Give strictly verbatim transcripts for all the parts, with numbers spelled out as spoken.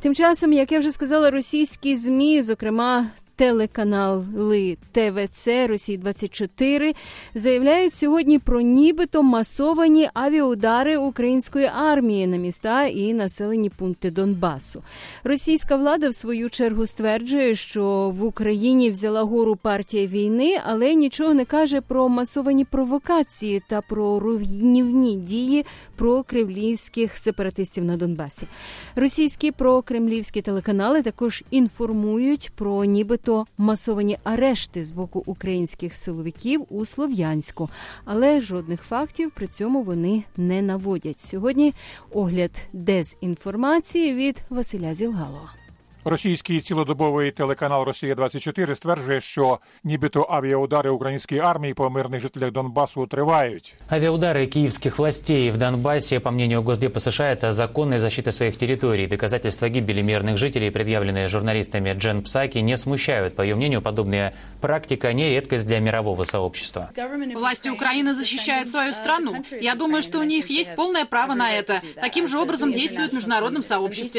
Тим часом, як я вже сказала, російські ЗМІ, зокрема телеканали Те Ве Це, Росії двадцять чотири, заявляють сьогодні про нібито масовані авіаудари української армії на міста і населені пункти Донбасу. Російська влада, в свою чергу, стверджує, що в Україні взяла гору партія війни, але нічого не каже про масовані провокації та про руйнівні дії прокремлівських сепаратистів на Донбасі. Російські прокремлівські телеканали також інформують про нібито то масовані арешти з боку українських силовиків у Слов'янську. Але жодних фактів при цьому вони не наводять. Сьогодні огляд дезінформації від Василя Зілгалова. Російський цілодобовий телеканал Росія двадцять чотири стверджує, що нібито авіаудари української армії по мирних жителях Донбасу тривають. Авиаудары киевских властей в Донбассе, по мнению Госдепа США, это законная защита своих территорий. Доказательства гибели мирных жителей, предъявленные журналистами Джен Псаки, не смущают. По ее мнению, подобная практика не редкость для мирового сообщества. Власти Украины защищают свою страну. Я думаю, что у них есть полное право на это. Таким же образом действуют в международном сообществе.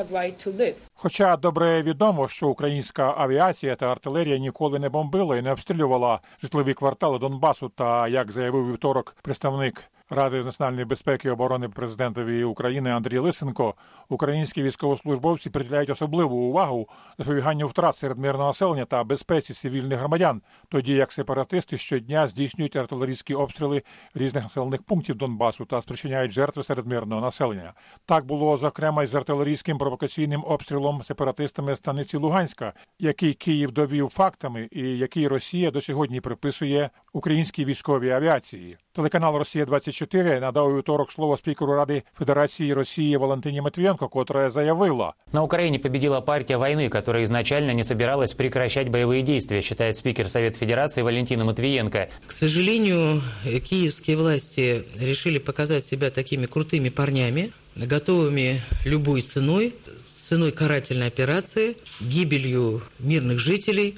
Хоча добре відомо, що українська авіація та артилерія ніколи не бомбила і не обстрілювала житлові квартали Донбасу, та, як заявив у вівторок представник Ради національної безпеки і оборони президентові України Андрій Лисенко, українські військовослужбовці приділяють особливу увагу запобіганню втрат серед мирного населення та безпеці цивільних громадян, тоді як сепаратисти щодня здійснюють артилерійські обстріли різних населених пунктів Донбасу та спричиняють жертви серед мирного населення. Так було, зокрема, із артилерійським провокаційним обстрілом сепаратистами станиці Луганська, який Київ довів фактами і який Росія до сьогодні приписує українській військовій авіації. Телеканал Росія двадцять чотири надав у вівторок слово спікеру Ради Федерації Росії Валентині Матвієнко, котра заявила: На Украине победила партия войны, которая изначально не собиралась прекращать боевые действия, считает спикер Совета Федерации Валентина Матвиенко. К сожалению, киевские власти решили показать себя такими крутыми парнями, готовыми любой ценой, ценой карательной операции, гибелью мирных жителей,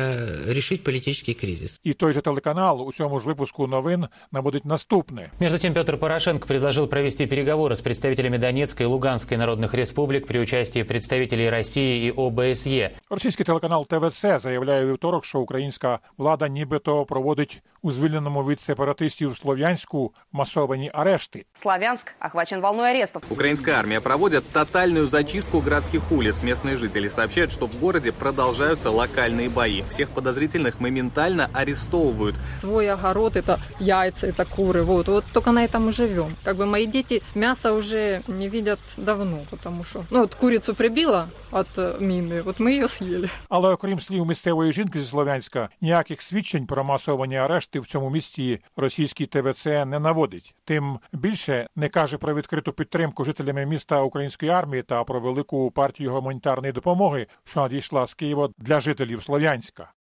решить политический кризис. І той же телеканал у цьому ж випуску новин наводить наступне. Между тем, Петр Порошенко предложил провести переговоры с представителями Донецкой и Луганской народных республик при участии представителей России и О Бэ С Е. Російський телеканал Те Ве Це заявляє у вівторок, що українська влада нібито проводить у звільненому від сепаратистів Слов'янську масовані арешти. Славянск охвачен волной арестов. Украинская армия проводит тотальную зачистку городских улиц. Местные жители сообщают, что в городе продолжаются локальные бои. Всех подозрительных моментально арестовывают. Свой огород, это яйца, это куры. Вот, вот только на этом и живем. Как бы мои дети мясо уже не видят давно, потому что, ну, вот курицу прибило от мины, вот мы ее съели. Але окрім слів місцевої жінки зі Слов'янська, ніяких свідчень про масовані арешти в цьому місті російський Те Ве Це не наводить. Тим більше не каже про відкриту підтримку жителями міста української армії та про велику партію гуманітарної допомоги, що надійшла з Києва для жителів Слов'янська.